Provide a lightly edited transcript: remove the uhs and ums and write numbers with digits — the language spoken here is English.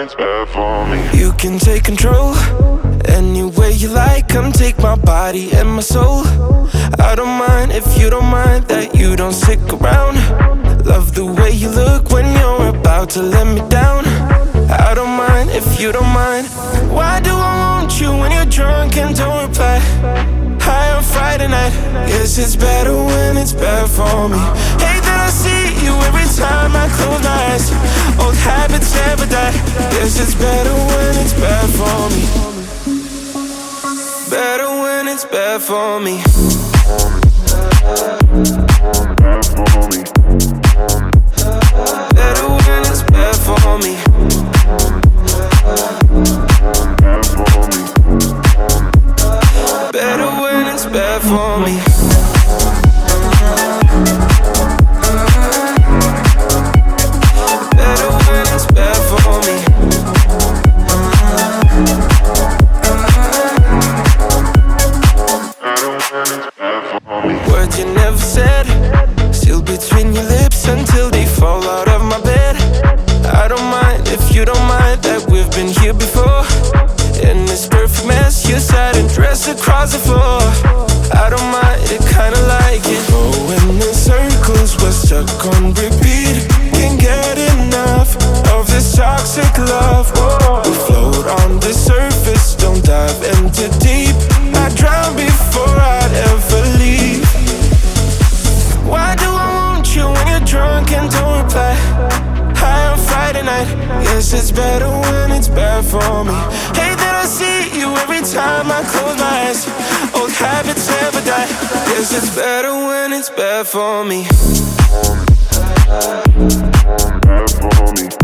it's bad for me. You can take control any way you like. Come take my body and my soul. I don't mind if you don't mind that you don't stick around. Love the way you look when you're about to let me down. I don't mind if you don't mind. Why do I want you when you're drunk and don't reply? High on Friday night. Yes, it's better when it's bad for me. Hate that I see you every time I close my eyes. Old habits never die. Yes, it's better when it's bad for me. Better when it's bad for me. Better when it's bad for me. Better when it's bad for me. Better when it's bad for me. Words you never said, still between your lips until they fall out of my bed. I don't mind if you don't mind that we've been here before. In this perfect mess, you sat and dressed across the floor. I don't mind it, kinda like it. Going in circles, we're stuck on repeat. Can't get enough of this toxic love. We float on the surface, don't dive into deep. I drown before I'd ever leave. Why do I want you when you're drunk and don't reply? High on Friday night. Yes, it's better when it's bad for me. Hate that I see you every time I close my eyes. Old habits never die. Yes, it's better when it's bad for me. Bad for me.